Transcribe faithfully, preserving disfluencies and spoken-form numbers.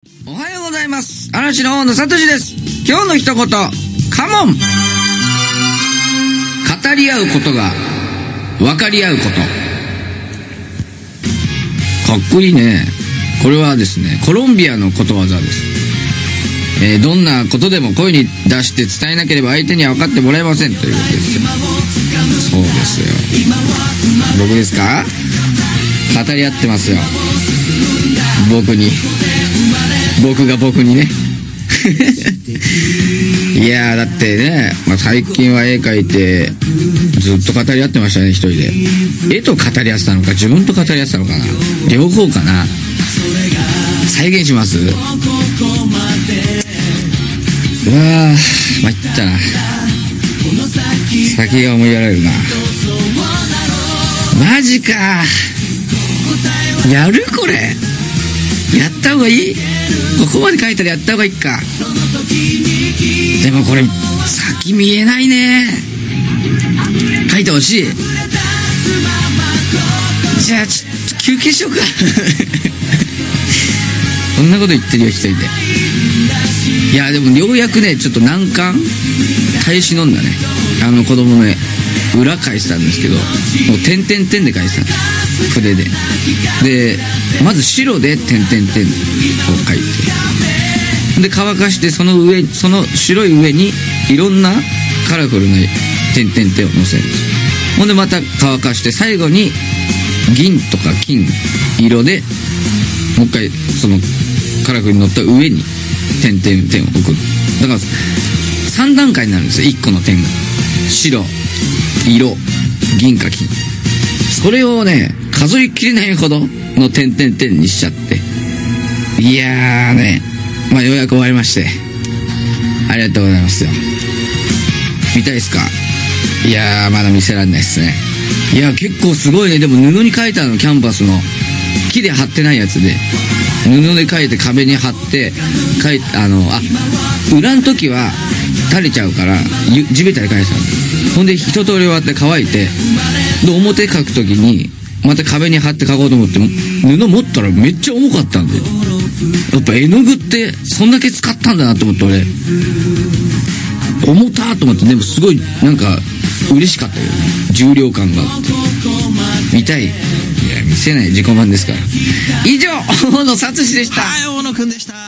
おはようございます。嵐の大野聡です。今日の一言、カモン。語り合うことが分かり合うこと。かっこいいね。これはですね、コロンビアのことわざです。えー、どんなことでも声に出して伝えなければ相手には分かってもらえませんということですよ。そうですよ。僕ですか？語り合ってますよ。僕に。僕が僕にね。いやーだってね、まあ、最近は絵描いてずっと語り合ってましたね、一人で。絵と語り合ってたのか自分と語り合ってたのかな、両方かな。再現します。うわー参ったな。先が思いやられるな。マジかやるこれ。やった方がいい？ここまで書いたらやった方がいいか。でもこれ先見えないね。書いてほしい。じゃあちょっと休憩しようか。そんなこと言ってるよ一人で。いやでもようやくね、ちょっと難関耐え忍んだね。あの子供ね、裏書いてたんですけど、もう点々点で書いてた、筆で。でまず白で点々点を書いて、で乾かして、その上、その白い上にいろんなカラフルな点々点をのせる。ほんでまた乾かして、最後に銀とか金色でもう一回そのカラフルに乗った上に点々点を置く。だからさん段階になるんですよ、いっこの点が。白、色、銀か金。それをね、数えきれないほどの点々点にしちゃって、いやーね、まあようやく終わりまして、ありがとうございますよ。見たいですか？いやーまだ見せられないですね。いや結構すごいね。でも布に描いたの、キャンバスの木で貼ってないやつで、布で描いて壁に貼って描いて、あのあ裏の時は垂れちゃうから地べたで描いてたの。ほんで一通り終わって乾いて、で表描く時にまた壁に貼って描こうと思って、布持ったらめっちゃ重かったんで、やっぱ絵の具ってそんだけ使ったんだなと思って、俺重たーと思って。でもすごいなんか嬉しかったよね、重量感があって。見たい？いや見せない、自己満ですから。以上、大野聡でした。 はい、大野くんでした。